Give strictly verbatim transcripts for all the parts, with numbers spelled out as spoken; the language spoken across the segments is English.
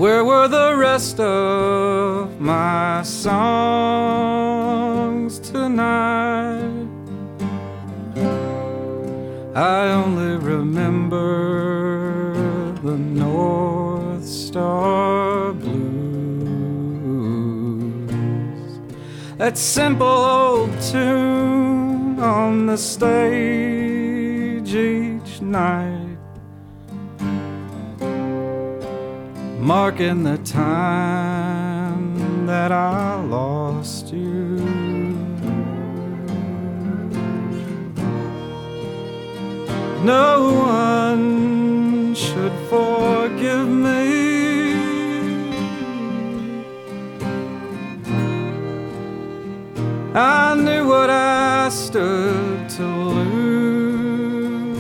Where were the rest of my songs tonight? I only remember the North Star Blues, that simple old tune on the stage each night, marking the time that I lost you. No one should forgive me. I knew what I stood to lose.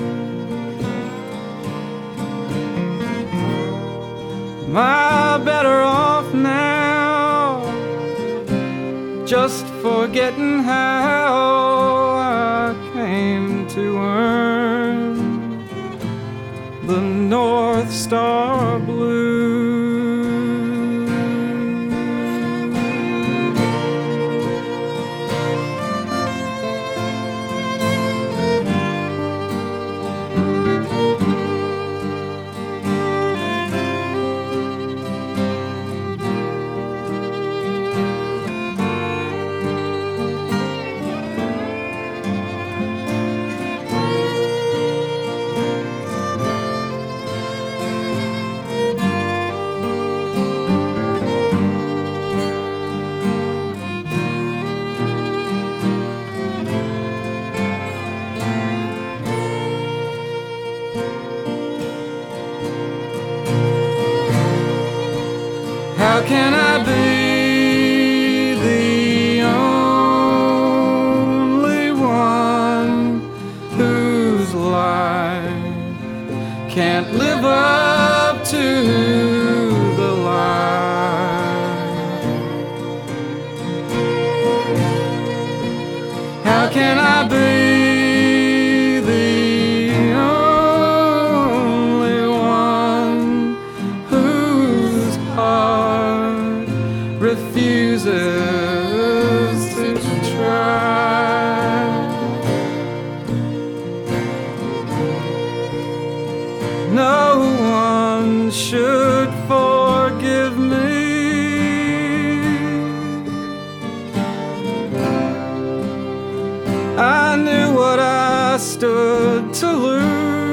Am I better off now, just forgetting how I came to earn the North Star Blues? How can I be the only one whose life can't live up to the lie? How can I be the only one whose heart refuses to try? No one should forgive me. I knew what I stood to lose.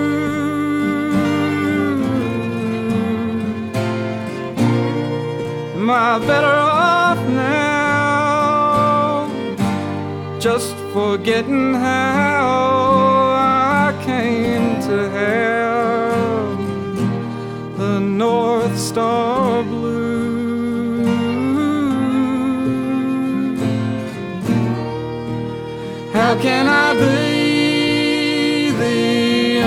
Am I better off now, just forgetting how I came to have the North Star Blues? How can I be the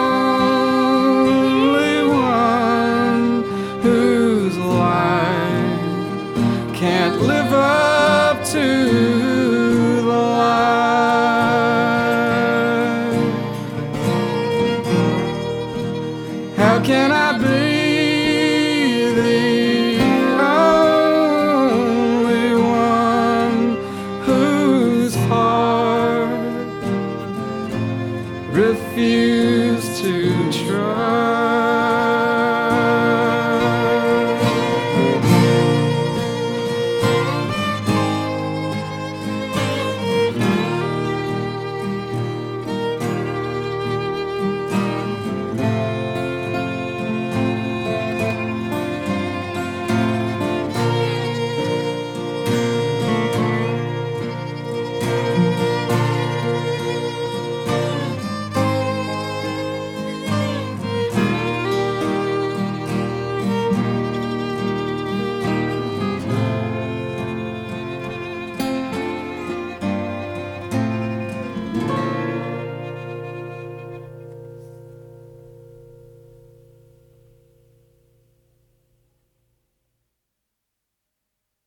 only one whose life can't live up to the lie? How can I be the only one whose heart refused to try?